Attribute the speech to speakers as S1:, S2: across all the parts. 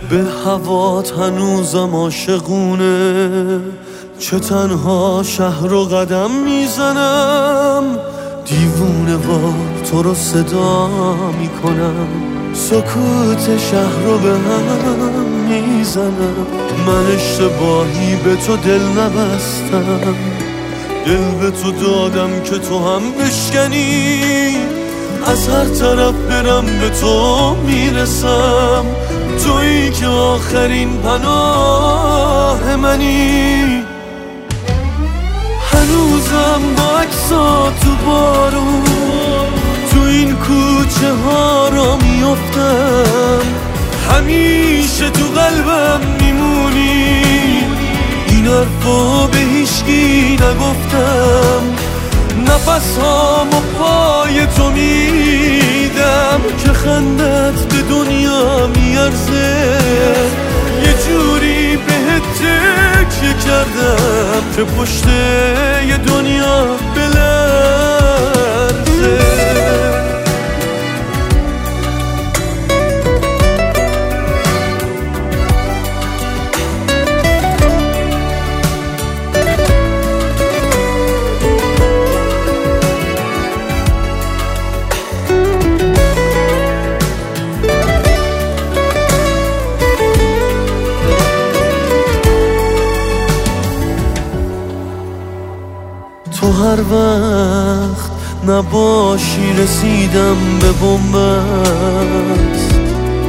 S1: به هوات هنوزم عاشقونه، چه تنها شهر رو قدم میزنم، دیوونه وار تو رو صدا میکنم، سکوت شهر رو به هم میزنم. من اشتباهی به تو دل نبستم، دل به تو دادم که تو هم بشکنی، از هر طرف برم به تو میرسم، تویی که آخرین پناه منی. هنوزم با عکسات تو بارون تو این کوچه ها را میافتم، همیشه تو قلبم میمونی، این حرفا به هیچکی نگفتم، نفس هامو پای تو میدم که خندت به دنیا میارزه، یه جوری بهت تکیه کردم که پشت یه دنیا بلرزه. تو هر وقت نباشی رسیدم به بن‌بست،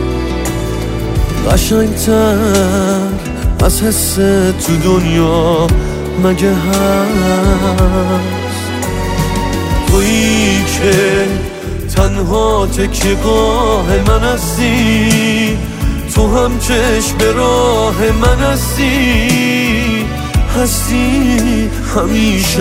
S1: قشنگتر از حس تو دنیا مگه هست؟ تویی که تنها تکیه‌گاه من هستی، تو هم چشم به راه من هستی، همیشه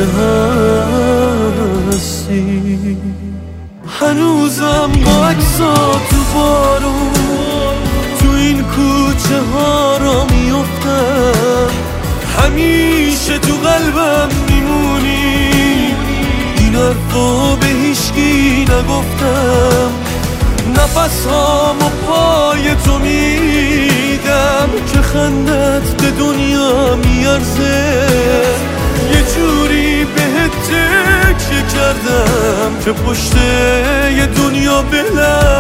S1: هستی. هنوزم با عکسات تو بارون تو این کوچه ها را میافتم، همیشه تو قلبم میمونی، این حرفا به هیچکی نگفتم، نفس هامو پای تو میدم که خندت به دنیا میارزه، یه جوری بهت تکیه کردم که پشت یه دنیا بلرزه.